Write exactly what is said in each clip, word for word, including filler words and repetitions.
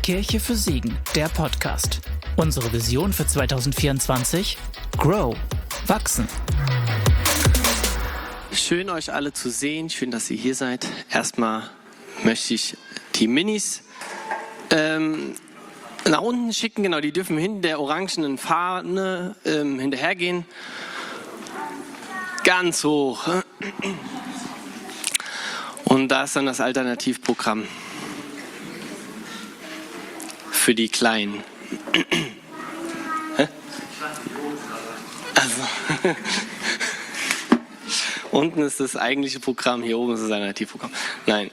Kirche für Siegen, der Podcast. Unsere Vision für zwanzig vierundzwanzig? Grow. Wachsen. Schön, euch alle zu sehen. Schön, dass ihr hier seid. Erstmal möchte ich die Minis ähm, nach unten schicken. Genau, die dürfen hinter der orangenen Fahne ähm, hinterhergehen. Ganz hoch. Und da ist dann das Alternativprogramm für die Kleinen. Also, unten ist das eigentliche Programm, hier oben ist das Alternativprogramm. Nein.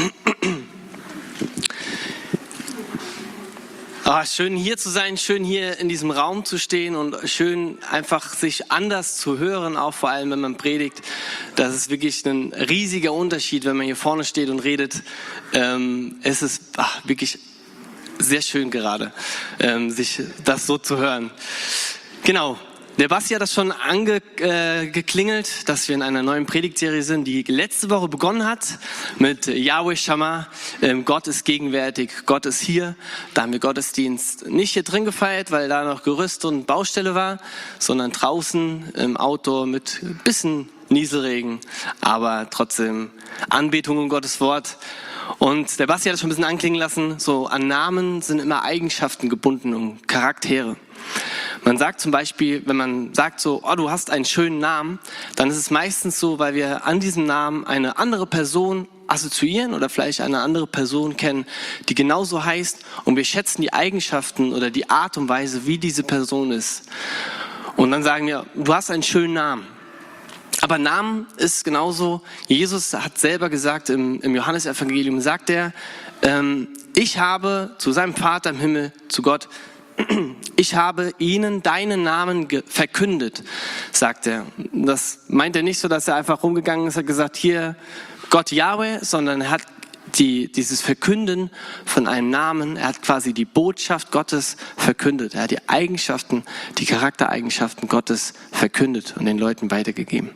Ah, schön hier zu sein, schön hier in diesem Raum zu stehen und schön einfach sich anders zu hören, auch vor allem wenn man predigt. Das ist wirklich ein riesiger Unterschied, wenn man hier vorne steht und redet. Ähm, es ist ach, wirklich sehr schön gerade, ähm, sich das so zu hören. Genau. Der Basti hat das schon angeklingelt, äh, dass wir in einer neuen Predigtserie sind, die letzte Woche begonnen hat mit Yahweh Shammah. Ähm, Gott ist gegenwärtig, Gott ist hier. Da haben wir Gottesdienst nicht hier drin gefeiert, weil da noch Gerüst und Baustelle war, sondern draußen im Outdoor mit ein bisschen Nieselregen, aber trotzdem Anbetung um Gottes Wort. Und der Basti hat das schon ein bisschen anklingen lassen, so an Namen sind immer Eigenschaften gebunden und Charaktere. Man sagt zum Beispiel, wenn man sagt so, oh, du hast einen schönen Namen, dann ist es meistens so, weil wir an diesem Namen eine andere Person assoziieren oder vielleicht eine andere Person kennen, die genauso heißt, und wir schätzen die Eigenschaften oder die Art und Weise, wie diese Person ist. Und dann sagen wir, du hast einen schönen Namen. Aber Namen ist genauso, Jesus hat selber gesagt, im, im Johannesevangelium sagt er, ähm, ich habe zu seinem Vater im Himmel, zu Gott, ich habe ihnen deinen Namen ge- verkündet, sagt er. Das meint er nicht so, dass er einfach rumgegangen ist und gesagt, hier Gott Yahweh, sondern er hat die, dieses Verkünden von einem Namen, er hat quasi die Botschaft Gottes verkündet. Er hat die Eigenschaften, die Charaktereigenschaften Gottes verkündet und den Leuten weitergegeben.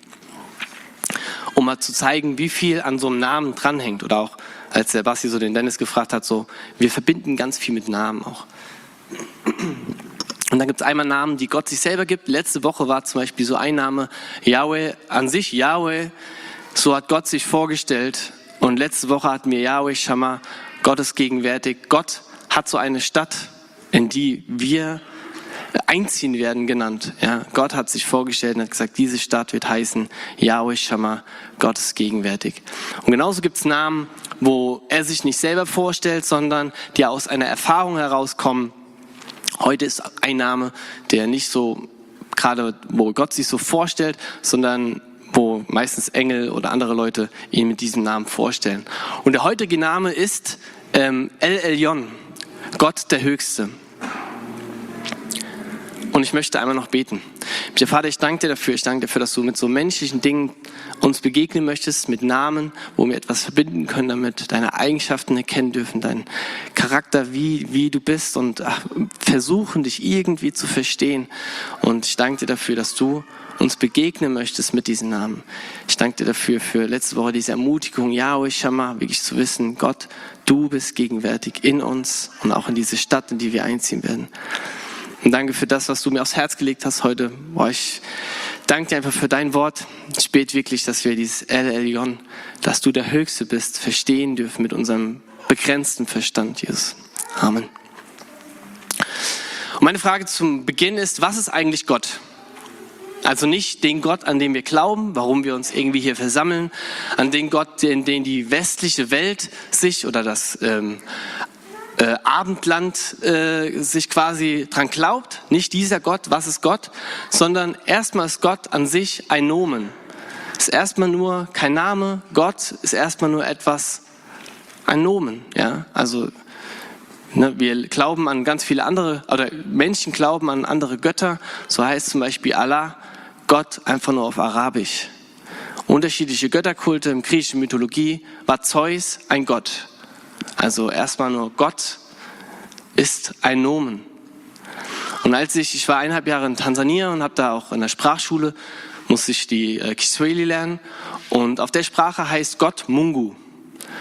Um mal zu zeigen, wie viel an so einem Namen dranhängt. Oder auch, als der Basti so den Dennis gefragt hat, so, wir verbinden ganz viel mit Namen auch. Und dann gibt es einmal Namen, die Gott sich selber gibt. Letzte Woche war zum Beispiel so ein Name, Yahweh, an sich Yahweh, so hat Gott sich vorgestellt. Und letzte Woche hatten wir Yahweh Shammah, Gott ist gegenwärtig. Gott hat so eine Stadt, in die wir einziehen werden, genannt. Ja, Gott hat sich vorgestellt und hat gesagt, diese Stadt wird heißen Yahweh Shammah, Gott ist gegenwärtig. Und genauso gibt es Namen, wo er sich nicht selber vorstellt, sondern die aus einer Erfahrung herauskommen. Heute ist ein Name, der nicht so, gerade wo Gott sich so vorstellt, sondern wo meistens Engel oder andere Leute ihn mit diesem Namen vorstellen. Und der heutige Name ist ähm, El Elyon, Gott der Höchste. Und ich möchte einmal noch beten. Der Vater, ich danke dir dafür, ich danke dir dafür, dass du mit so menschlichen Dingen uns begegnen möchtest, mit Namen, wo wir etwas verbinden können, damit deine Eigenschaften erkennen dürfen, deinen Charakter, wie, wie du bist und ach, versuchen, dich irgendwie zu verstehen. Und ich danke dir dafür, dass du uns begegnen möchtest mit diesen Namen. Ich danke dir dafür, für letzte Woche diese Ermutigung, Yahweh Shammah, wirklich zu wissen, Gott, du bist gegenwärtig in uns und auch in diese Stadt, in die wir einziehen werden. Und danke für das, was du mir aufs Herz gelegt hast heute. Boah, ich danke dir einfach für dein Wort. Ich bete wirklich, dass wir dieses El Elyon, dass du der Höchste bist, verstehen dürfen mit unserem begrenzten Verstand, Jesus. Amen. Und meine Frage zum Beginn ist, was ist eigentlich Gott? Also nicht den Gott, an den wir glauben, warum wir uns irgendwie hier versammeln, an den Gott, in den die westliche Welt sich oder das ähm, Äh, Abendland äh, sich quasi dran glaubt, nicht dieser Gott, was ist Gott, sondern erstmal ist Gott an sich ein Nomen. Ist erstmal nur kein Name, Gott ist erstmal nur etwas, ein Nomen. Ja? Also ne, wir glauben an ganz viele andere, oder Menschen glauben an andere Götter, so heißt zum Beispiel Allah, Gott einfach nur auf Arabisch. Unterschiedliche Götterkulte im griechischen Mythologie war Zeus ein Gott. Also erstmal nur Gott ist ein Nomen. Und als ich, ich war eineinhalb Jahre in Tansania und habe da auch in der Sprachschule, musste ich die äh, Kiswahili lernen. Und auf der Sprache heißt Gott Mungu.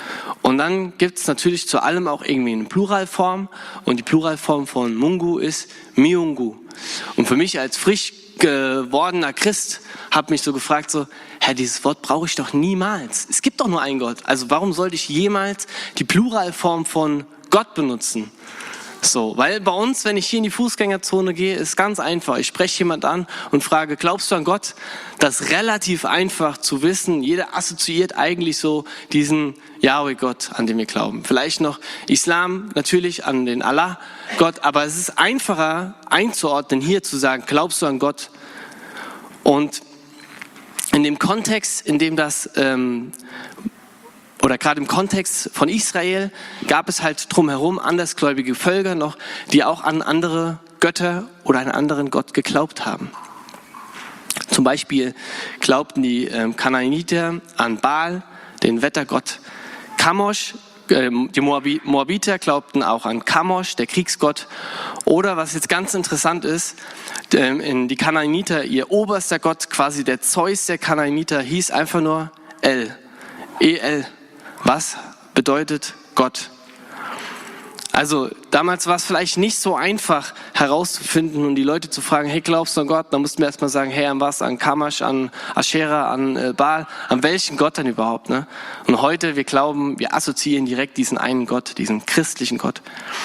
Und dann gibt es natürlich zu allem auch irgendwie eine Pluralform. Und die Pluralform von Mungu ist Miungu. Und für mich als frisch gewordener Christ habe mich so gefragt, so, Herr, dieses Wort brauche ich doch niemals. Es gibt doch nur einen Gott. Also warum sollte ich jemals die Pluralform von Gott benutzen? So, weil bei uns, wenn ich hier in die Fußgängerzone gehe, ist ganz einfach. Ich spreche jemand an und frage, glaubst du an Gott? Das ist relativ einfach zu wissen. Jeder assoziiert eigentlich so diesen Yahweh-Gott, an den wir glauben. Vielleicht noch Islam, natürlich an den Allah-Gott. Aber es ist einfacher einzuordnen, hier zu sagen, glaubst du an Gott? Und in dem Kontext, in dem das... Ähm, Oder gerade im Kontext von Israel gab es halt drumherum andersgläubige Völker noch, die auch an andere Götter oder einen anderen Gott geglaubt haben. Zum Beispiel glaubten die ähm, Kanaaniter an Baal, den Wettergott Kamosh. Ähm, die Moabi- Moabiter glaubten auch an Kamosh, der Kriegsgott. Oder was jetzt ganz interessant ist, ähm, in die Kanaaniter, ihr oberster Gott, quasi der Zeus der Kanaaniter, hieß einfach nur El, E-L. Was bedeutet Gott? Also damals war es vielleicht nicht so einfach herauszufinden und die Leute zu fragen, hey, glaubst du an Gott? Dann mussten wir erstmal sagen, hey, an was? An Kamash, an Aschera, an äh, Baal, an welchen Gott denn überhaupt? Ne? Und heute, wir glauben, wir assoziieren direkt diesen einen Gott, diesen christlichen Gott.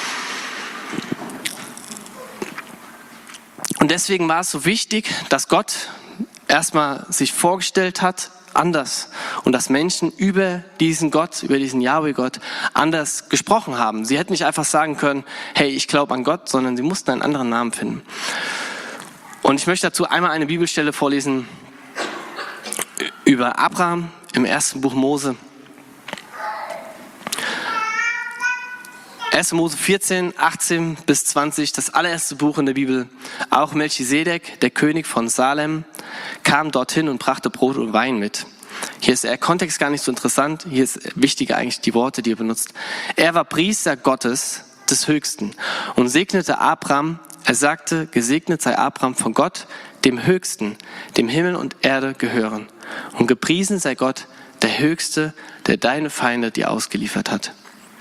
Und deswegen war es so wichtig, dass Gott erstmal sich vorgestellt hat, anders. Und dass Menschen über diesen Gott, über diesen Yahweh-Gott anders gesprochen haben. Sie hätten nicht einfach sagen können, hey, ich glaube an Gott, sondern sie mussten einen anderen Namen finden. Und ich möchte dazu einmal eine Bibelstelle vorlesen über Abraham im ersten Buch Mose. erster Mose vierzehn, achtzehn bis zwanzig, das allererste Buch in der Bibel. Auch Melchisedek, der König von Salem, kam dorthin und brachte Brot und Wein mit. Hier ist der Kontext gar nicht so interessant. Hier ist wichtiger eigentlich die Worte, die er benutzt. Er war Priester Gottes des Höchsten und segnete Abraham. Er sagte, gesegnet sei Abraham von Gott, dem Höchsten, dem Himmel und Erde gehören. Und gepriesen sei Gott, der Höchste, der deine Feinde dir ausgeliefert hat.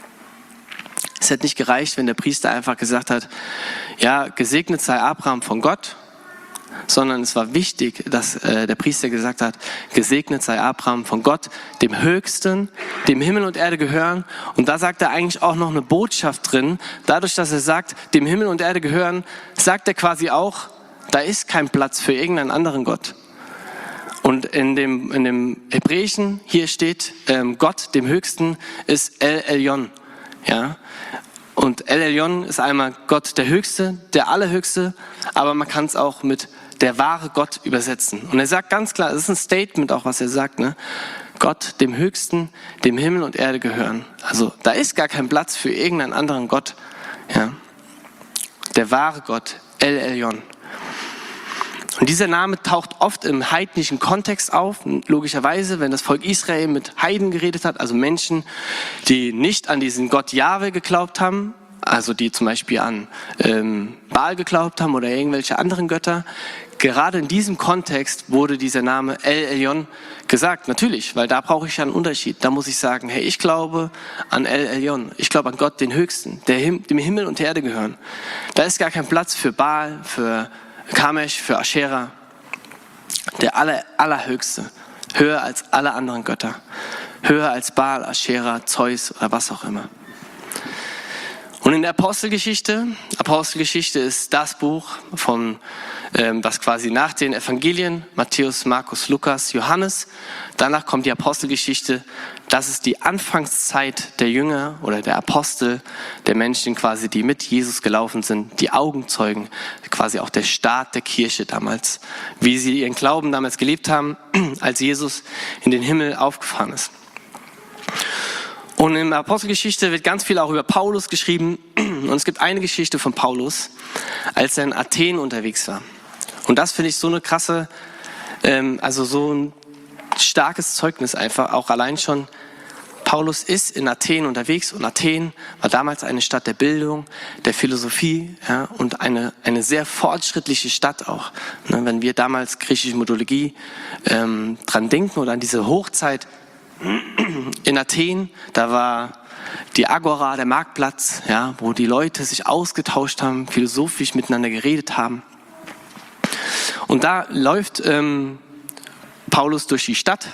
Es hätte nicht gereicht, wenn der Priester einfach gesagt hat, ja, gesegnet sei Abraham von Gott, sondern es war wichtig, dass äh, der Priester gesagt hat, gesegnet sei Abraham von Gott, dem Höchsten, dem Himmel und Erde gehören. Und da sagt er eigentlich auch noch eine Botschaft drin. Dadurch, dass er sagt, dem Himmel und Erde gehören, sagt er quasi auch, da ist kein Platz für irgendeinen anderen Gott. Und in dem, in dem Hebräischen, hier steht, ähm, Gott, dem Höchsten, ist El Elyon. Ja, und El Elyon ist einmal Gott der Höchste, der Allerhöchste, aber man kann es auch mit der wahre Gott übersetzen. Und er sagt ganz klar, es ist ein Statement auch, was er sagt, ne? Gott, dem Höchsten, dem Himmel und Erde gehören. Also da ist gar kein Platz für irgendeinen anderen Gott. Ja, der wahre Gott, El Elyon. Und dieser Name taucht oft im heidnischen Kontext auf, logischerweise, wenn das Volk Israel mit Heiden geredet hat, also Menschen, die nicht an diesen Gott Jahwe geglaubt haben, also die zum Beispiel an ähm, Baal geglaubt haben oder irgendwelche anderen Götter. Gerade in diesem Kontext wurde dieser Name El Elyon gesagt, natürlich, weil da brauche ich ja einen Unterschied. Da muss ich sagen, hey, ich glaube an El Elyon, ich glaube an Gott, den Höchsten, der Him- dem Himmel und Erde gehören. Da ist gar kein Platz für Baal, für Kamesh, für Aschera, der aller, Allerhöchste, höher als alle anderen Götter, höher als Baal, Aschera, Zeus oder was auch immer. Und in der Apostelgeschichte, Apostelgeschichte ist das Buch, von, ähm, was quasi nach den Evangelien, Matthäus, Markus, Lukas, Johannes, danach kommt die Apostelgeschichte. Das ist die Anfangszeit der Jünger oder der Apostel, der Menschen quasi, die mit Jesus gelaufen sind, die Augenzeugen, quasi auch der Start der Kirche damals, wie sie ihren Glauben damals gelebt haben, als Jesus in den Himmel aufgefahren ist. Und in der Apostelgeschichte wird ganz viel auch über Paulus geschrieben. Und es gibt eine Geschichte von Paulus, als er in Athen unterwegs war. Und das finde ich so eine krasse, ähm, also so ein starkes Zeugnis einfach, auch allein schon. Paulus ist in Athen unterwegs und Athen war damals eine Stadt der Bildung, der Philosophie, ja, und eine, eine sehr fortschrittliche Stadt auch. Ne, wenn wir damals griechische Mythologie ähm, dran denken oder an diese Hochzeit, in Athen, da war die Agora, der Marktplatz, ja, wo die Leute sich ausgetauscht haben, philosophisch miteinander geredet haben. Und da läuft ähm, Paulus durch die Stadt.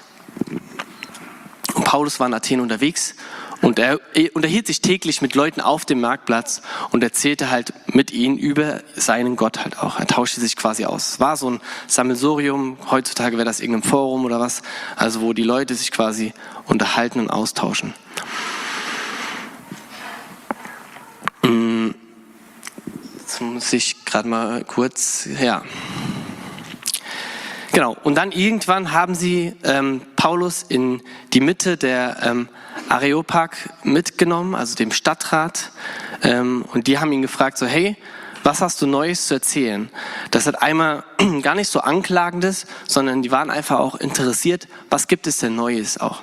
Und Paulus war in Athen unterwegs und er unterhielt sich täglich mit Leuten auf dem Marktplatz und erzählte halt mit ihnen über seinen Gott halt auch. Er tauschte sich quasi aus. Es war so ein Sammelsurium, heutzutage wäre das irgendein Forum oder was, also wo die Leute sich quasi unterhalten und austauschen. Jetzt muss ich gerade mal kurz, ja. Genau, und dann irgendwann haben sie ähm, Paulus in die Mitte der ähm, Areopag mitgenommen, also dem Stadtrat, ähm, und die haben ihn gefragt, so hey, was hast du Neues zu erzählen? Das hat einmal gar nicht so Anklagendes, sondern die waren einfach auch interessiert, was gibt es denn Neues auch?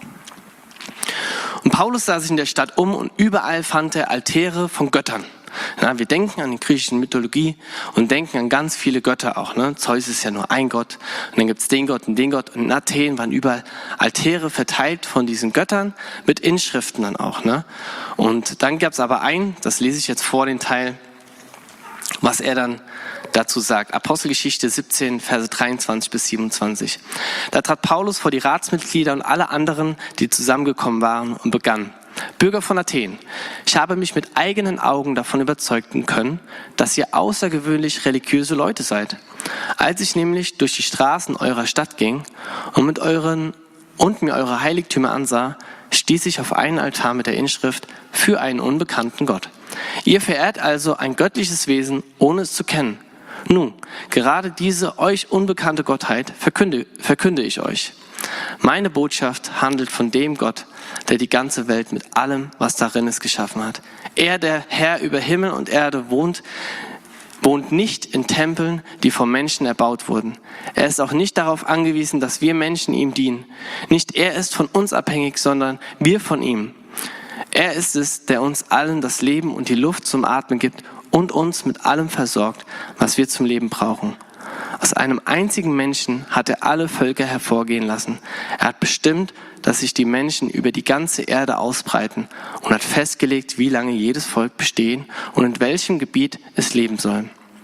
Und Paulus sah sich in der Stadt um und überall fand er Altäre von Göttern. Ja, wir denken an die griechische Mythologie und denken an ganz viele Götter auch. Ne? Zeus ist ja nur ein Gott und dann gibt es den Gott und den Gott. Und in Athen waren überall Altäre verteilt von diesen Göttern mit Inschriften dann auch. Ne? Und dann gab es aber einen, das lese ich jetzt vor, den Teil, was er dann dazu sagt. Apostelgeschichte siebzehn, Verse dreiundzwanzig bis siebenundzwanzig. Da trat Paulus vor die Ratsmitglieder und alle anderen, die zusammengekommen waren, und begann: Bürger von Athen, ich habe mich mit eigenen Augen davon überzeugen können, dass ihr außergewöhnlich religiöse Leute seid. Als ich nämlich durch die Straßen eurer Stadt ging und, mit euren, und mir eure Heiligtümer ansah, stieß ich auf einen Altar mit der Inschrift: für einen unbekannten Gott. Ihr verehrt also ein göttliches Wesen, ohne es zu kennen. Nun, gerade diese euch unbekannte Gottheit verkünde, verkünde ich euch. Meine Botschaft handelt von dem Gott, der die ganze Welt mit allem, was darin ist, geschaffen hat. Er, der Herr über Himmel und Erde wohnt, wohnt nicht in Tempeln, die vom Menschen erbaut wurden. Er ist auch nicht darauf angewiesen, dass wir Menschen ihm dienen. Nicht er ist von uns abhängig, sondern wir von ihm. Er ist es, der uns allen das Leben und die Luft zum Atmen gibt und uns mit allem versorgt, was wir zum Leben brauchen. Aus einem einzigen Menschen hat er alle Völker hervorgehen lassen. Er hat bestimmt, dass sich die Menschen über die ganze Erde ausbreiten und hat festgelegt, wie lange jedes Volk bestehen und in welchem Gebiet es leben soll.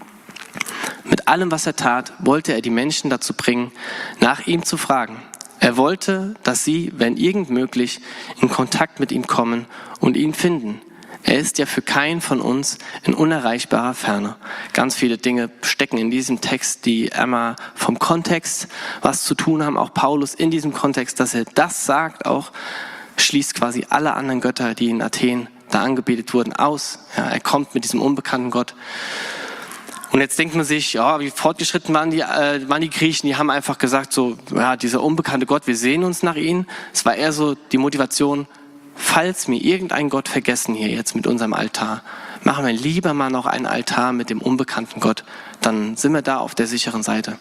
Mit allem, was er tat, wollte er die Menschen dazu bringen, nach ihm zu fragen. Er wollte, dass sie, wenn irgend möglich, in Kontakt mit ihm kommen und ihn finden. Er ist ja für keinen von uns in unerreichbarer Ferne. Ganz viele Dinge stecken in diesem Text, die einmal vom Kontext was zu tun haben. Auch Paulus in diesem Kontext, dass er das sagt, auch schließt quasi alle anderen Götter, die in Athen da angebetet wurden, aus. Ja, er kommt mit diesem unbekannten Gott. Und jetzt denkt man sich, ja, wie fortgeschritten waren die, äh, waren die Griechen, die haben einfach gesagt, so, ja, dieser unbekannte Gott, wir sehen uns nach ihm. Es war eher so die Motivation: Falls wir irgendeinen Gott vergessen hier jetzt mit unserem Altar, machen wir lieber mal noch einen Altar mit dem unbekannten Gott, dann sind wir da auf der sicheren Seite.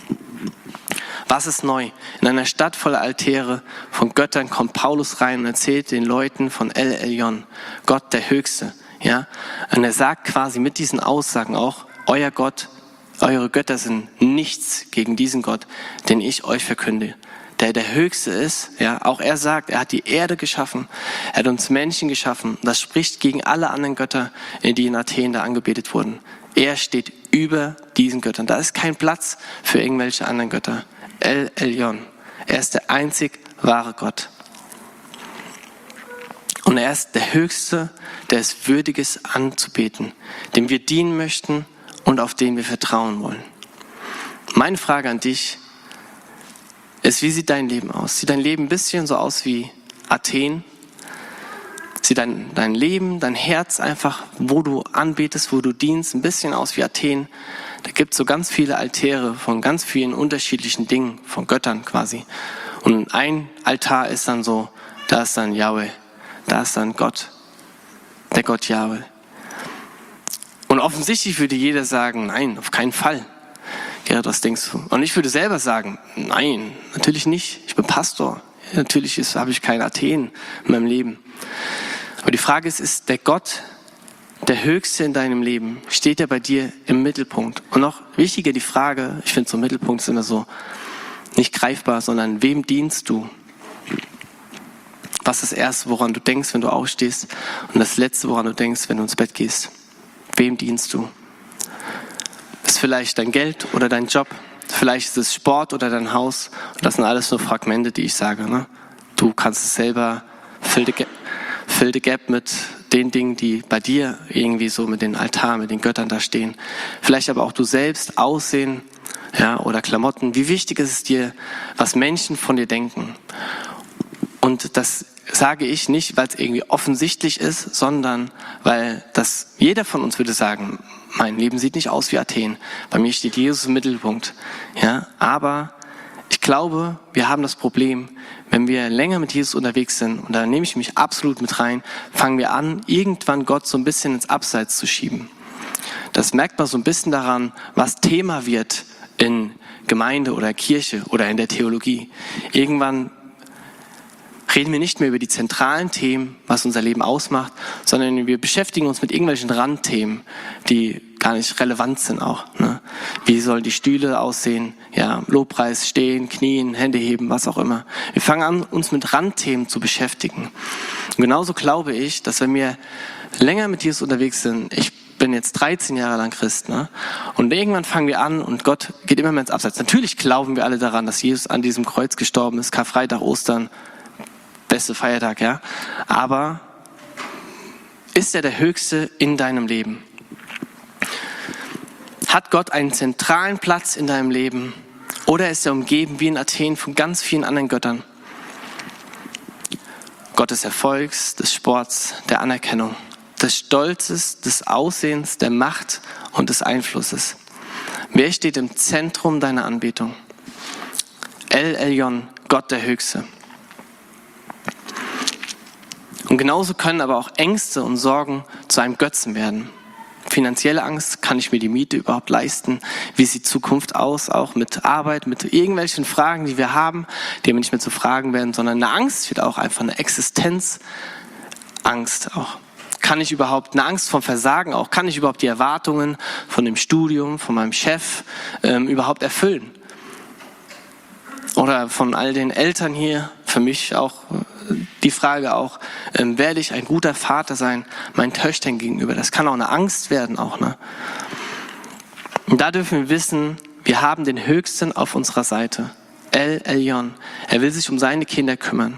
Was ist neu? In einer Stadt voller Altäre von Göttern kommt Paulus rein und erzählt den Leuten von El Elyon, Gott der Höchste. Ja? Und er sagt quasi mit diesen Aussagen auch: Euer Gott, eure Götter sind nichts gegen diesen Gott, den ich euch verkünde. Der der Höchste ist, ja, auch er sagt, er hat die Erde geschaffen, er hat uns Menschen geschaffen. Das spricht gegen alle anderen Götter, die in Athen da angebetet wurden. Er steht über diesen Göttern. Da ist kein Platz für irgendwelche anderen Götter. El Elyon, er ist der einzig wahre Gott. Und er ist der Höchste, der es würdig ist anzubeten, dem wir dienen möchten und auf den wir vertrauen wollen. Meine Frage an dich ist: Wie sieht dein Leben aus? Sieht dein Leben ein bisschen so aus wie Athen? Sieht dein, dein Leben, dein Herz einfach, wo du anbetest, wo du dienst, ein bisschen aus wie Athen? Da gibt es so ganz viele Altäre von ganz vielen unterschiedlichen Dingen, von Göttern quasi. Und ein Altar ist dann so, da ist dann Yahweh, da ist dann Gott, der Gott Yahweh. Und offensichtlich würde jeder sagen: Nein, auf keinen Fall. Gerrit, was denkst du? Und ich würde selber sagen: Nein, natürlich nicht. Ich bin Pastor. Natürlich ist, habe ich kein Athen in meinem Leben. Aber die Frage ist, ist der Gott der Höchste in deinem Leben? Steht er bei dir im Mittelpunkt? Und noch wichtiger die Frage, ich finde so Mittelpunkt ist immer so nicht greifbar, sondern wem dienst du? Was ist das Erste, woran du denkst, wenn du aufstehst? Und das Letzte, woran du denkst, wenn du ins Bett gehst? Wem dienst du? Ist vielleicht dein Geld oder dein Job? Vielleicht ist es Sport oder dein Haus. Und das sind alles nur Fragmente, die ich sage. Ne? Du kannst es selber, fill the, gap, fill the gap mit den Dingen, die bei dir irgendwie so mit den Altar, mit den Göttern da stehen. Vielleicht aber auch du selbst, Aussehen, ja, oder Klamotten. Wie wichtig ist es dir, was Menschen von dir denken? Und das sage ich nicht, weil es irgendwie offensichtlich ist, sondern weil das jeder von uns würde sagen, mein Leben sieht nicht aus wie Athen. Bei mir steht Jesus im Mittelpunkt. Ja, aber ich glaube, wir haben das Problem, wenn wir länger mit Jesus unterwegs sind, und da nehme ich mich absolut mit rein, fangen wir an, irgendwann Gott so ein bisschen ins Abseits zu schieben. Das merkt man so ein bisschen daran, was Thema wird in Gemeinde oder Kirche oder in der Theologie. Irgendwann reden wir nicht mehr über die zentralen Themen, was unser Leben ausmacht, sondern wir beschäftigen uns mit irgendwelchen Randthemen, die gar nicht relevant sind auch. Ne? Wie sollen die Stühle aussehen? Ja, Lobpreis, stehen, knien, Hände heben, was auch immer. Wir fangen an, uns mit Randthemen zu beschäftigen. Und genauso glaube ich, dass wenn wir länger mit Jesus unterwegs sind, ich bin jetzt dreizehn Jahre lang Christ, ne? Und irgendwann fangen wir an und Gott geht immer mehr ins Abseits. Natürlich glauben wir alle daran, dass Jesus an diesem Kreuz gestorben ist, Karfreitag, Ostern, beste Feiertag, ja. Aber ist er der Höchste in deinem Leben? Hat Gott einen zentralen Platz in deinem Leben? Oder ist er umgeben wie in Athen von ganz vielen anderen Göttern? Gott des Erfolgs, des Sports, der Anerkennung, des Stolzes, des Aussehens, der Macht und des Einflusses. Wer steht im Zentrum deiner Anbetung? El Elyon, Gott der Höchste. Und genauso können aber auch Ängste und Sorgen zu einem Götzen werden. Finanzielle Angst, kann ich mir die Miete überhaupt leisten? Wie sieht Zukunft aus? Auch mit Arbeit, mit irgendwelchen Fragen, die wir haben, die wir nicht mehr zu fragen werden, sondern eine Angst wird auch einfach eine Existenzangst auch. Kann ich überhaupt, eine Angst vom Versagen auch, kann ich überhaupt die Erwartungen von dem Studium, von meinem Chef ähm, überhaupt erfüllen? Oder von all den Eltern hier, für mich auch die Frage auch, ähm, werde ich ein guter Vater sein, meinen Töchtern gegenüber? Das kann auch eine Angst werden auch, ne? Und da dürfen wir wissen, wir haben den Höchsten auf unserer Seite. El Elyon. Er will sich um seine Kinder kümmern.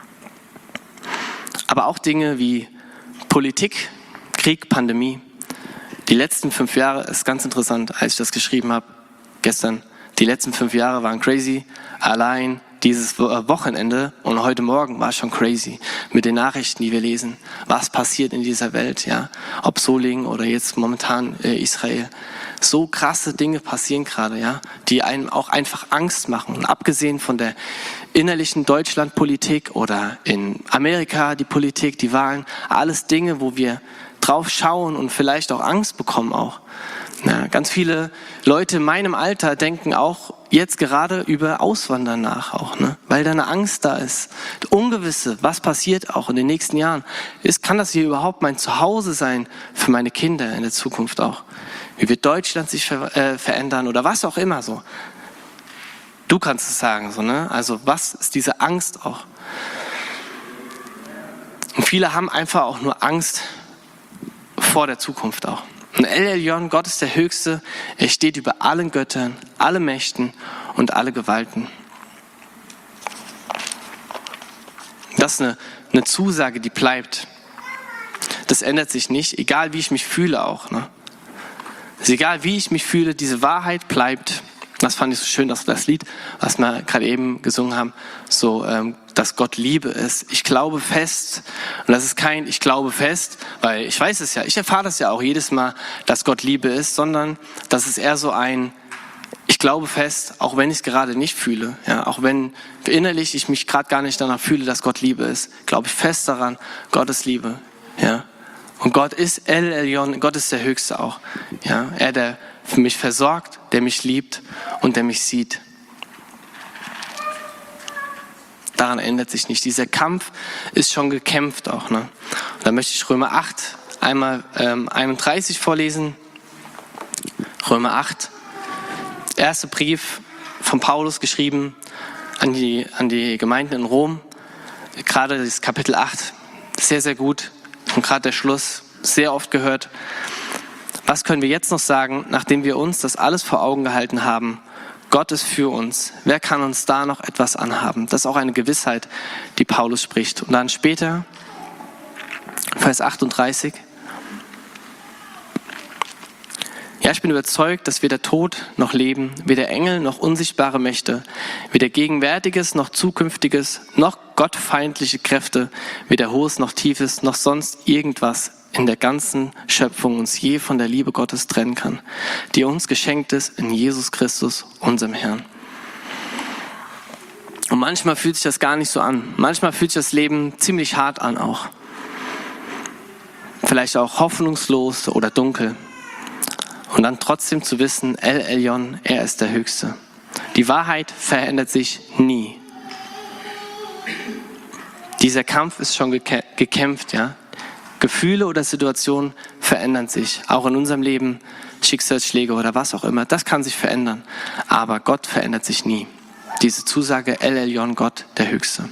Aber auch Dinge wie Politik, Krieg, Pandemie. Die letzten fünf Jahre ist ganz interessant, als ich das geschrieben habe, gestern. Die letzten fünf Jahre waren crazy. Allein dieses Wochenende und heute Morgen war schon crazy mit den Nachrichten, die wir lesen. Was passiert in dieser Welt, ja? Ob Solingen oder jetzt momentan äh, Israel. So krasse Dinge passieren gerade, ja, die einem auch einfach Angst machen. Und abgesehen von der innerlichen Deutschlandpolitik oder in Amerika die Politik, die Wahlen, alles Dinge, wo wir drauf schauen und vielleicht auch Angst bekommen auch. Ja, ganz viele Leute in meinem Alter denken auch jetzt gerade über Auswandern nach, auch, ne? Weil da eine Angst da ist. Das Ungewisse, was passiert auch in den nächsten Jahren. Ist, kann das hier überhaupt mein Zuhause sein für meine Kinder in der Zukunft auch? Wie wird Deutschland sich ver- äh, verändern oder was auch immer so? Du kannst es sagen, so, ne? Also was ist diese Angst auch? Und viele haben einfach auch nur Angst vor der Zukunft auch. Und El Elyon, Gott ist der Höchste, er steht über allen Göttern, alle Mächten und alle Gewalten. Das ist eine, eine Zusage, die bleibt. Das ändert sich nicht, egal wie ich mich fühle auch. Ne? Es ist egal, wie ich mich fühle, diese Wahrheit bleibt. Das fand ich so schön, dass das Lied, was wir gerade eben gesungen haben, so, ähm, dass Gott Liebe ist. Ich glaube fest, und das ist kein ich glaube fest, weil ich weiß es ja, ich erfahre das ja auch jedes Mal, dass Gott Liebe ist, sondern das ist eher so ein ich glaube fest, auch wenn ich es gerade nicht fühle, ja, auch wenn innerlich ich mich gerade gar nicht danach fühle, dass Gott Liebe ist, glaube ich fest daran, Gott ist Liebe, ja. Und Gott ist El Elyon, Gott ist der Höchste auch, ja. Er, der für mich versorgt, der mich liebt und der mich sieht. Daran ändert sich nicht. Dieser Kampf ist schon gekämpft auch. Ne? Und da möchte ich Römer acht einmal ähm, einunddreißig vorlesen. Römer acht, erster Brief von Paulus geschrieben an die, an die Gemeinden in Rom. gerade das Kapitel acht, sehr, sehr gut. Und gerade der Schluss, sehr oft gehört. Was können wir jetzt noch sagen, nachdem wir uns das alles vor Augen gehalten haben? Gott ist für uns. Wer kann uns da noch etwas anhaben? Das ist auch eine Gewissheit, die Paulus spricht. Und dann später, Vers achtunddreißig. Ja, ich bin überzeugt, dass weder Tod noch Leben, weder Engel noch unsichtbare Mächte, weder Gegenwärtiges noch Zukünftiges, noch gottfeindliche Kräfte, weder Hohes noch Tiefes, noch sonst irgendwas in der ganzen Schöpfung uns je von der Liebe Gottes trennen kann, die uns geschenkt ist in Jesus Christus, unserem Herrn. Und manchmal fühlt sich das gar nicht so an. Manchmal fühlt sich das Leben ziemlich hart an auch. Vielleicht auch hoffnungslos oder dunkel. Und dann trotzdem zu wissen, El Elyon, er ist der Höchste. Die Wahrheit verändert sich nie. Dieser Kampf ist schon gekä- gekämpft, ja. Gefühle oder Situationen verändern sich. Auch in unserem Leben, Schicksalsschläge oder was auch immer. Das kann sich verändern. Aber Gott verändert sich nie. Diese Zusage, El Elyon, Gott, der Höchste.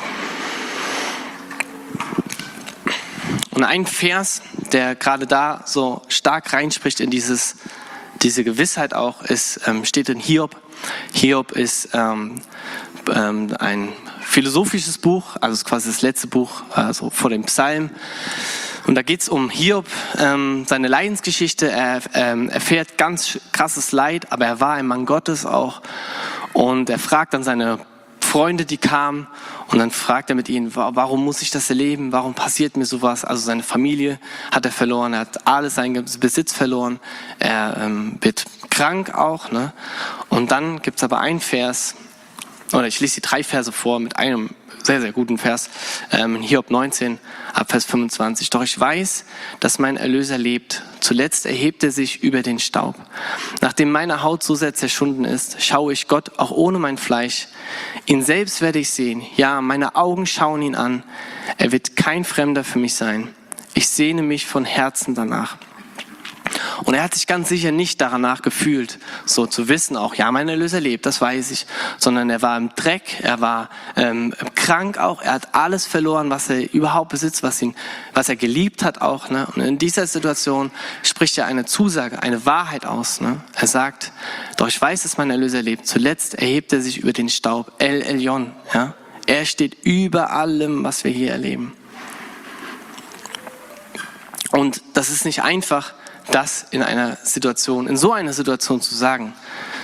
Und ein Vers, der gerade da so stark reinspricht in dieses, diese Gewissheit auch, ist, ähm, steht in Hiob. Hiob ist ähm, ähm, ein philosophisches Buch, also ist quasi das letzte Buch also vor dem Psalm. Und da geht es um Hiob, ähm, seine Leidensgeschichte. Er ähm, erfährt ganz krasses Leid, aber er war ein Mann Gottes auch. Und er fragt dann seine Freunde, die kamen, und dann fragt er mit ihnen, warum muss ich das erleben, warum passiert mir sowas? Also seine Familie hat er verloren, er hat alles seinen Besitz verloren, er ähm, wird krank auch, ne? Und dann gibt es aber einen Vers, oder ich lese die drei Verse vor mit einem sehr, sehr guten Vers, ähm, Hiob neunzehn, ab Vers fünfundzwanzig. Doch ich weiß, dass mein Erlöser lebt. Zuletzt erhebt er sich über den Staub. Nachdem meine Haut so sehr zerschunden ist, schaue ich Gott auch ohne mein Fleisch. Ihn selbst werde ich sehen. Ja, meine Augen schauen ihn an. Er wird kein Fremder für mich sein. Ich sehne mich von Herzen danach. Und er hat sich ganz sicher nicht danach gefühlt, so zu wissen auch, ja, mein Erlöser lebt, das weiß ich, sondern er war im Dreck, er war ähm, krank auch, er hat alles verloren, was er überhaupt besitzt, was ihn, was er geliebt hat auch, ne? Und in dieser Situation spricht er eine Zusage, eine Wahrheit aus, ne? Er sagt, doch ich weiß, dass mein Erlöser lebt. Zuletzt erhebt er sich über den Staub, El Elyon, ja? Er steht über allem, was wir hier erleben. Und das ist nicht einfach, das in einer Situation, in so einer Situation zu sagen.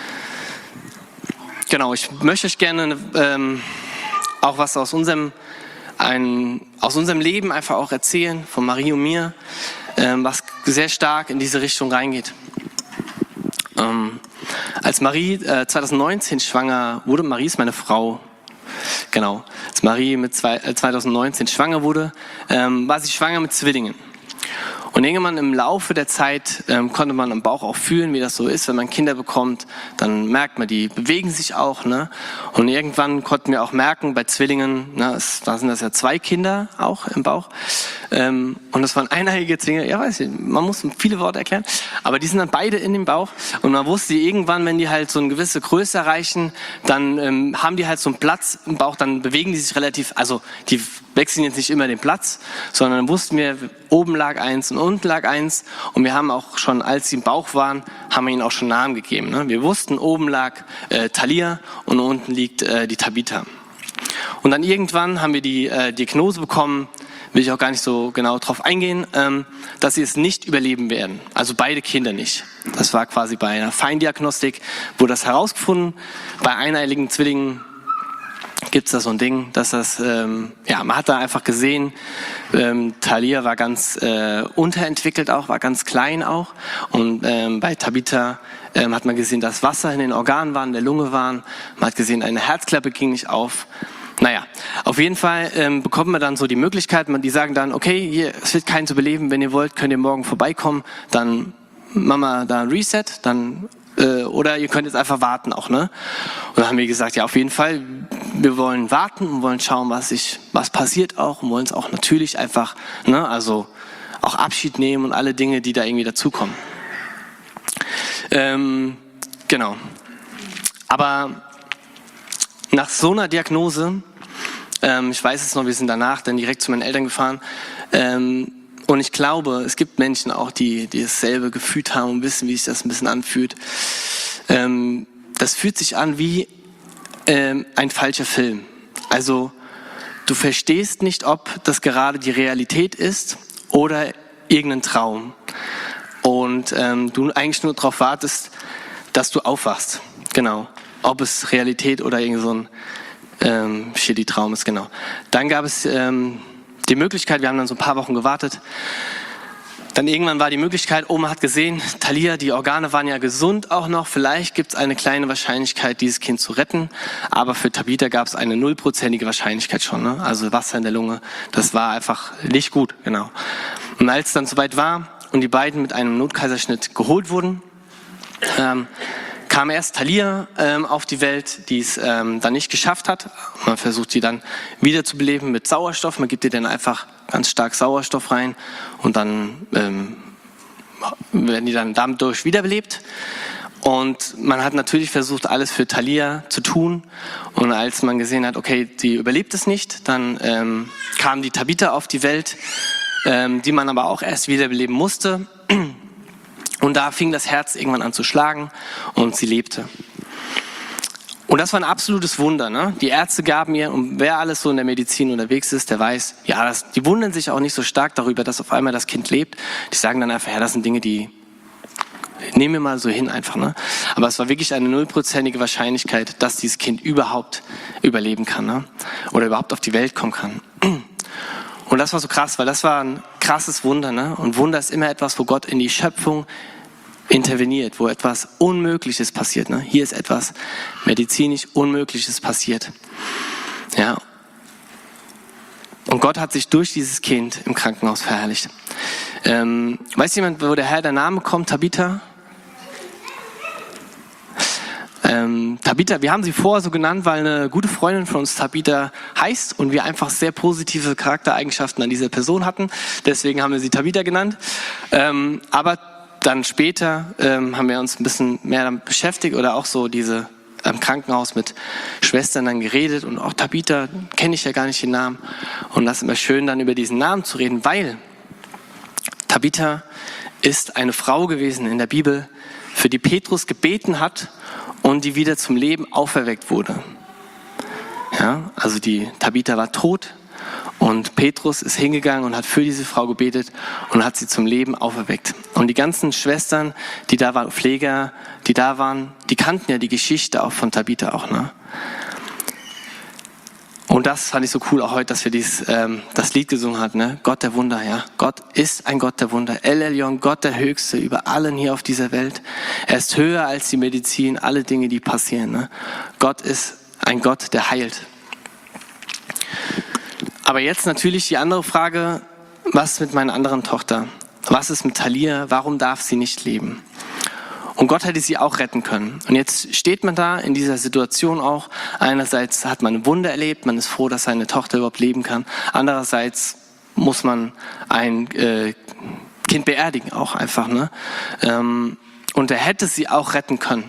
Genau, ich möchte euch gerne ähm, auch was aus unserem, ein, aus unserem Leben einfach auch erzählen, von Marie und mir, ähm, was sehr stark in diese Richtung reingeht. Ähm, als Marie äh, zwanzig neunzehn schwanger wurde, Marie ist meine Frau, genau, als Marie mit zwei, äh, zwanzig neunzehn schwanger wurde, ähm, war sie schwanger mit Zwillingen. Und irgendwann im Laufe der Zeit ähm, konnte man im Bauch auch fühlen, wie das so ist, wenn man Kinder bekommt, dann merkt man, die bewegen sich auch, ne? Und irgendwann konnten wir auch merken, bei Zwillingen, ne, es, da sind das ja zwei Kinder auch im Bauch, ähm, und das waren eineiige Zwillinge, ja weiß ich, man muss viele Worte erklären, aber die sind dann beide in dem Bauch, und man wusste irgendwann, wenn die halt so eine gewisse Größe erreichen, dann ähm, haben die halt so einen Platz im Bauch, dann bewegen die sich relativ, also die wechseln jetzt nicht immer den Platz, sondern dann wussten wir, oben lag eins und unten lag eins, und wir haben auch schon, als sie im Bauch waren, haben wir ihnen auch schon Namen gegeben. Ne? Wir wussten, oben lag äh, Thalia und unten liegt äh, die Tabitha. Und dann irgendwann haben wir die äh, Diagnose bekommen, will ich auch gar nicht so genau drauf eingehen, ähm, dass sie es nicht überleben werden. Also beide Kinder nicht. Das war quasi bei einer Feindiagnostik, wurde das herausgefunden. Bei eineiligen Zwillingen gibt es da so ein Ding, dass das, ähm, ja, man hat da einfach gesehen, ähm, Thalia war ganz äh, unterentwickelt auch, war ganz klein auch, und ähm, bei Tabitha ähm, hat man gesehen, dass Wasser in den Organen waren, in der Lunge waren, man hat gesehen, eine Herzklappe ging nicht auf. Naja, auf jeden Fall ähm, bekommt man dann so die Möglichkeit, man, die sagen dann, okay, hier, es wird keinen zu beleben, wenn ihr wollt, könnt ihr morgen vorbeikommen, dann machen wir da ein Reset, dann oder ihr könnt jetzt einfach warten auch, ne? Und dann haben wir gesagt, ja, auf jeden Fall, wir wollen warten und wollen schauen, was sich, was passiert auch, und wollen es auch natürlich einfach, ne, also auch Abschied nehmen und alle Dinge, die da irgendwie dazukommen. Ähm, genau. Aber nach so einer Diagnose Ähm, ich weiß es noch, wir sind danach dann direkt zu meinen Eltern gefahren. Ähm, und ich glaube, es gibt Menschen auch, die, die dasselbe gefühlt haben und wissen, wie sich das ein bisschen anfühlt. Ähm, das fühlt sich an wie ähm, ein falscher Film. Also du verstehst nicht, ob das gerade die Realität ist oder irgendein Traum. Und ähm, du eigentlich nur darauf wartest, dass du aufwachst. Genau. Ob es Realität oder irgend so ein ähm, shitty Traum ist, genau. Dann gab es ähm, die Möglichkeit, wir haben dann so ein paar Wochen gewartet. Dann irgendwann war die Möglichkeit, Oma hat gesehen, Thalia, die Organe waren ja gesund auch noch. Vielleicht gibt es eine kleine Wahrscheinlichkeit, dieses Kind zu retten. Aber für Tabitha gab es eine nullprozentige Wahrscheinlichkeit schon. Ne? Also Wasser in der Lunge, das war einfach nicht gut, genau. Und als es dann soweit war und die beiden mit einem Notkaiserschnitt geholt wurden, ähm, kam erst Thalia ähm, auf die Welt, die es ähm, dann nicht geschafft hat. Man versucht sie dann wieder zu beleben mit Sauerstoff. Man gibt ihr dann einfach ganz stark Sauerstoff rein und dann ähm, werden die dann dadurch wiederbelebt. Und man hat natürlich versucht, alles für Thalia zu tun. Und als man gesehen hat, okay, sie überlebt es nicht, dann ähm, kam die Tabitha auf die Welt, ähm, die man aber auch erst wiederbeleben musste. Und da fing das Herz irgendwann an zu schlagen und sie lebte. Und das war ein absolutes Wunder. Ne? Die Ärzte gaben ihr, und wer alles so in der Medizin unterwegs ist, der weiß, ja, das, die wundern sich auch nicht so stark darüber, dass auf einmal das Kind lebt. Die sagen dann einfach, ja, das sind Dinge, die nehmen wir mal so hin einfach. Ne? Aber es war wirklich eine nullprozentige Wahrscheinlichkeit, dass dieses Kind überhaupt überleben kann, ne? Oder überhaupt auf die Welt kommen kann. Und das war so krass, weil das war ein krasses Wunder. Ne? Und Wunder ist immer etwas, wo Gott in die Schöpfung interveniert, wo etwas Unmögliches passiert. Ne? Hier ist etwas medizinisch Unmögliches passiert. Ja. Und Gott hat sich durch dieses Kind im Krankenhaus verherrlicht. Ähm, weiß jemand, wo der Herr der Name kommt? Tabitha? Ähm, Tabitha, wir haben sie vorher so genannt, weil eine gute Freundin von uns Tabitha heißt und wir einfach sehr positive Charaktereigenschaften an dieser Person hatten. Deswegen haben wir sie Tabitha genannt. Ähm, aber dann später ähm, haben wir uns ein bisschen mehr damit beschäftigt oder auch so diese im Krankenhaus mit Schwestern dann geredet und auch Tabitha kenne ich ja gar nicht den Namen. Und das ist immer schön, dann über diesen Namen zu reden, weil Tabitha ist eine Frau gewesen in der Bibel, für die Petrus gebeten hat und die wieder zum Leben auferweckt wurde. Ja, also die Tabitha war tot und Petrus ist hingegangen und hat für diese Frau gebetet und hat sie zum Leben auferweckt. Und die ganzen Schwestern, die da waren, Pfleger, die da waren, die kannten ja die Geschichte auch von Tabitha auch, ne? Und das fand ich so cool auch heute, dass wir dies, ähm, das Lied gesungen haben, ne? Gott der Wunder, ja. Gott ist ein Gott der Wunder. El Elyon, Gott der Höchste über allen hier auf dieser Welt. Er ist höher als die Medizin, alle Dinge, die passieren, ne? Gott ist ein Gott, der heilt. Aber jetzt natürlich die andere Frage, was ist mit meiner anderen Tochter? Was ist mit Thalia? Warum darf sie nicht leben? Und Gott hätte sie auch retten können. Und jetzt steht man da in dieser Situation auch. Einerseits hat man ein Wunder erlebt, man ist froh, dass seine Tochter überhaupt leben kann. Andererseits muss man ein äh, Kind beerdigen auch einfach. Ne? Ähm, und er hätte sie auch retten können.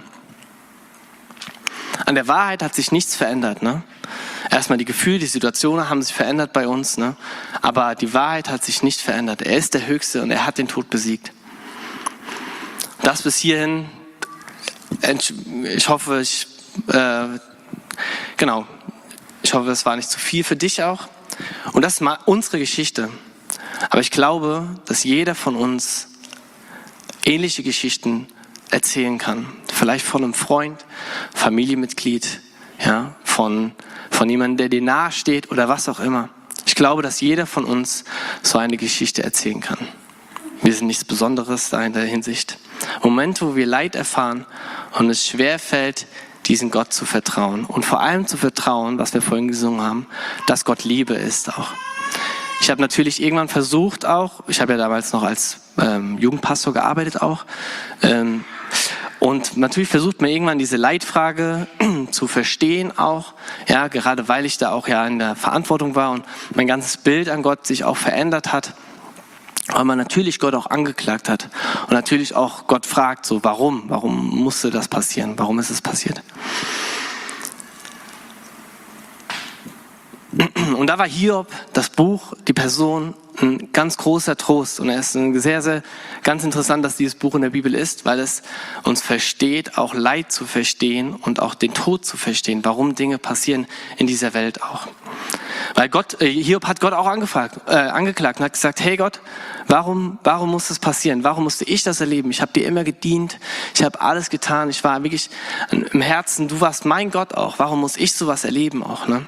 An der Wahrheit hat sich nichts verändert. Ne? Erstmal die Gefühle, die Situationen haben sich verändert bei uns. Ne? Aber die Wahrheit hat sich nicht verändert. Er ist der Höchste und er hat den Tod besiegt. Das bis hierhin, ich hoffe, ich, äh, genau, ich hoffe, es war nicht zu viel für dich auch. Und das ist mal unsere Geschichte. Aber ich glaube, dass jeder von uns ähnliche Geschichten erzählen kann. Vielleicht von einem Freund, Familienmitglied, ja, von, von jemandem, der dir nahe steht oder was auch immer. Ich glaube, dass jeder von uns so eine Geschichte erzählen kann. Wir sind nichts Besonderes da in der Hinsicht. Momente, wo wir Leid erfahren und es schwerfällt, diesen Gott zu vertrauen. Und vor allem zu vertrauen, was wir vorhin gesungen haben, dass Gott Liebe ist auch. Ich habe natürlich irgendwann versucht auch, ich habe ja damals noch als ähm, Jugendpastor gearbeitet auch, ähm, und natürlich versucht man irgendwann diese Leitfrage zu verstehen auch, ja, gerade weil ich da auch ja in der Verantwortung war und mein ganzes Bild an Gott sich auch verändert hat. Weil man natürlich Gott auch angeklagt hat und natürlich auch Gott fragt, so warum, warum musste das passieren, warum ist es passiert? Und da war Hiob, das Buch, die Person, ein ganz großer Trost. Und er ist ein sehr, sehr, ganz interessant, dass dieses Buch in der Bibel ist, weil es uns versteht, auch Leid zu verstehen und auch den Tod zu verstehen, warum Dinge passieren in dieser Welt auch. Weil Gott, äh, Hiob hat Gott auch angefragt, äh, angeklagt und hat gesagt, hey Gott, warum, warum muss das passieren? Warum musste ich das erleben? Ich habe dir immer gedient, ich habe alles getan, ich war wirklich im Herzen, du warst mein Gott auch. Warum muss ich sowas erleben auch, ne?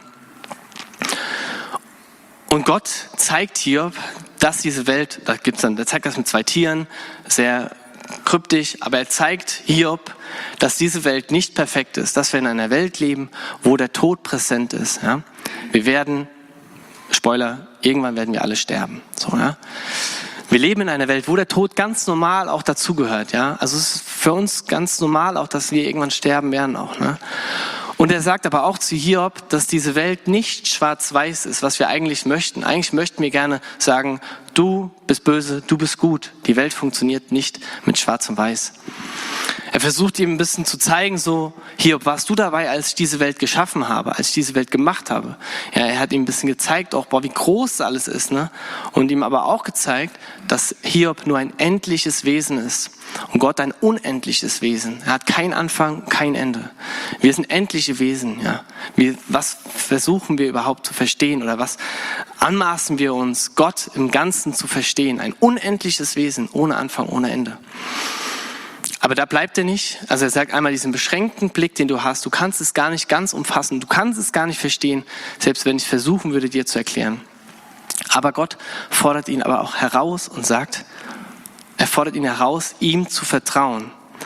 Und Gott zeigt Hiob, dass diese Welt, da gibt's dann, der zeigt das mit zwei Tieren, sehr kryptisch, aber er zeigt Hiob, dass diese Welt nicht perfekt ist, dass wir in einer Welt leben, wo der Tod präsent ist. Ja? Wir werden, Spoiler, irgendwann werden wir alle sterben. So, ja? Wir leben in einer Welt, wo der Tod ganz normal auch dazugehört. Ja? Also es ist für uns ganz normal auch, dass wir irgendwann sterben werden auch. Ne? Und er sagt aber auch zu Hiob, dass diese Welt nicht schwarz-weiß ist, was wir eigentlich möchten. Eigentlich möchten wir gerne sagen, du bist böse, du bist gut. Die Welt funktioniert nicht mit schwarz und weiß. Er versucht ihm ein bisschen zu zeigen, so, Hiob, warst du dabei, als ich diese Welt geschaffen habe, als ich diese Welt gemacht habe? Ja, er hat ihm ein bisschen gezeigt, auch, boah, wie groß das alles ist, ne? Und ihm aber auch gezeigt, dass Hiob nur ein endliches Wesen ist. Und Gott ein unendliches Wesen. Er hat keinen Anfang, kein Ende. Wir sind endliche Wesen, ja. Wir, was versuchen wir überhaupt zu verstehen oder was anmaßen wir uns, Gott im Ganzen zu verstehen? Ein unendliches Wesen, ohne Anfang, ohne Ende. Aber da bleibt er nicht. Also er sagt einmal diesen beschränkten Blick, den du hast. Du kannst es gar nicht ganz umfassen. Du kannst es gar nicht verstehen, selbst wenn ich versuchen würde, dir zu erklären. Aber Gott fordert ihn aber auch heraus und sagt, er fordert ihn heraus, ihm zu vertrauen.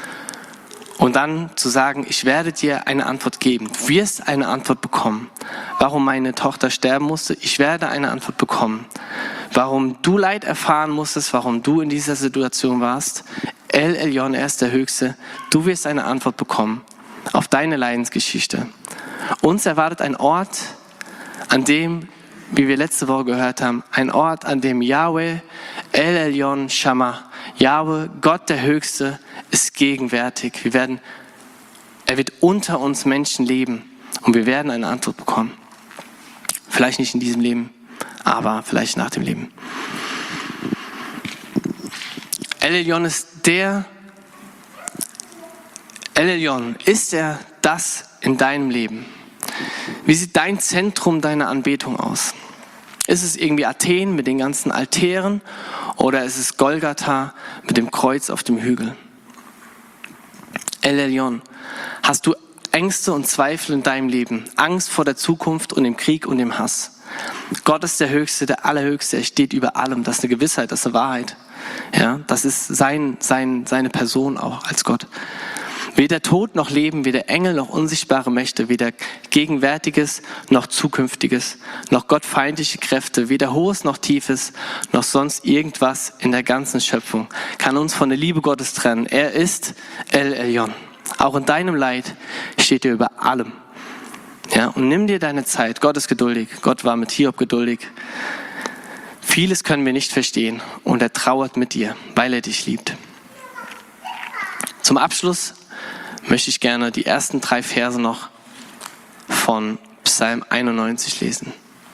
Und dann zu sagen, ich werde dir eine Antwort geben. Du wirst eine Antwort bekommen. Warum meine Tochter sterben musste, ich werde eine Antwort bekommen. Warum du Leid erfahren musstest, warum du in dieser Situation warst, El Elyon, er ist der Höchste. Du wirst eine Antwort bekommen auf deine Leidensgeschichte. Uns erwartet ein Ort, an dem, wie wir letzte Woche gehört haben, ein Ort, an dem Yahweh, El Elyon, Shammah, Yahweh, Gott der Höchste, ist gegenwärtig. Wir werden, er wird unter uns Menschen leben und wir werden eine Antwort bekommen. Vielleicht nicht in diesem Leben, aber vielleicht nach dem Leben. El Elyon ist der, El Elyon, ist er das in deinem Leben? Wie sieht dein Zentrum deiner Anbetung aus? Ist es irgendwie Athen mit den ganzen Altären oder ist es Golgatha mit dem Kreuz auf dem Hügel? El Elyon, hast du Ängste und Zweifel in deinem Leben? Angst vor der Zukunft und dem Krieg und dem Hass? Gott ist der Höchste, der Allerhöchste, er steht über allem. Das ist eine Gewissheit, das ist eine Wahrheit. Ja, das ist sein, sein, seine Person auch als Gott. Weder Tod noch Leben, weder Engel noch unsichtbare Mächte, weder Gegenwärtiges noch Zukünftiges, noch gottfeindliche Kräfte, weder Hohes noch Tiefes, noch sonst irgendwas in der ganzen Schöpfung kann uns von der Liebe Gottes trennen. Er ist El Elyon. Auch in deinem Leid steht er über allem. Ja, und nimm dir deine Zeit. Gott ist geduldig. Gott war mit Hiob geduldig. Vieles können wir nicht verstehen und er trauert mit dir, weil er dich liebt. Zum Abschluss möchte ich gerne die ersten drei Verse noch von Psalm einundneunzig lesen.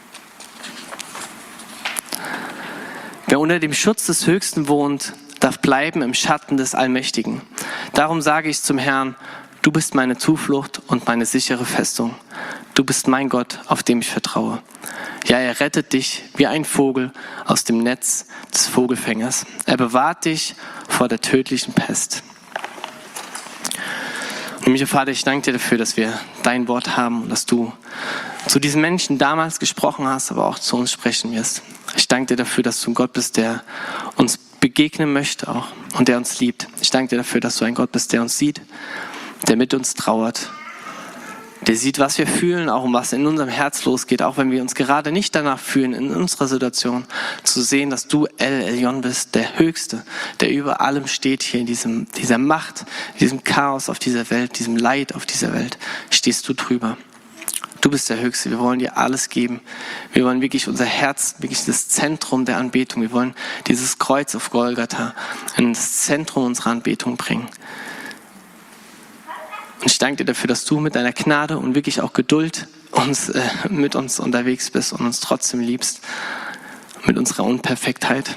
Wer unter dem Schutz des Höchsten wohnt, darf bleiben im Schatten des Allmächtigen. Darum sage ich zum Herrn, du bist meine Zuflucht und meine sichere Festung. Du bist mein Gott, auf dem ich vertraue. Ja, er rettet dich wie ein Vogel aus dem Netz des Vogelfängers. Er bewahrt dich vor der tödlichen Pest. Himmlischer Vater, ich danke dir dafür, dass wir dein Wort haben und dass du zu diesen Menschen damals gesprochen hast, aber auch zu uns sprechen wirst. Ich danke dir dafür, dass du ein Gott bist, der uns begegnen möchte auch und der uns liebt. Ich danke dir dafür, dass du ein Gott bist, der uns sieht, der mit uns trauert, der sieht, was wir fühlen, auch um was in unserem Herz losgeht, auch wenn wir uns gerade nicht danach fühlen, in unserer Situation, zu sehen, dass du El Elyon bist, der Höchste, der über allem steht hier in diesem, dieser Macht, diesem Chaos auf dieser Welt, diesem Leid auf dieser Welt, stehst du drüber. Du bist der Höchste, wir wollen dir alles geben. Wir wollen wirklich unser Herz, wirklich das Zentrum der Anbetung, wir wollen dieses Kreuz auf Golgatha in das Zentrum unserer Anbetung bringen. Und ich danke dir dafür, dass du mit deiner Gnade und wirklich auch Geduld uns, äh, mit uns unterwegs bist und uns trotzdem liebst, mit unserer Unperfektheit.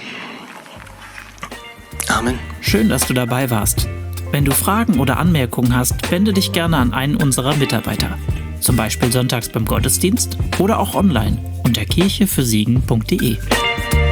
Amen. Schön, dass du dabei warst. Wenn du Fragen oder Anmerkungen hast, wende dich gerne an einen unserer Mitarbeiter. Zum Beispiel sonntags beim Gottesdienst oder auch online unter kirche für siegen punkt de.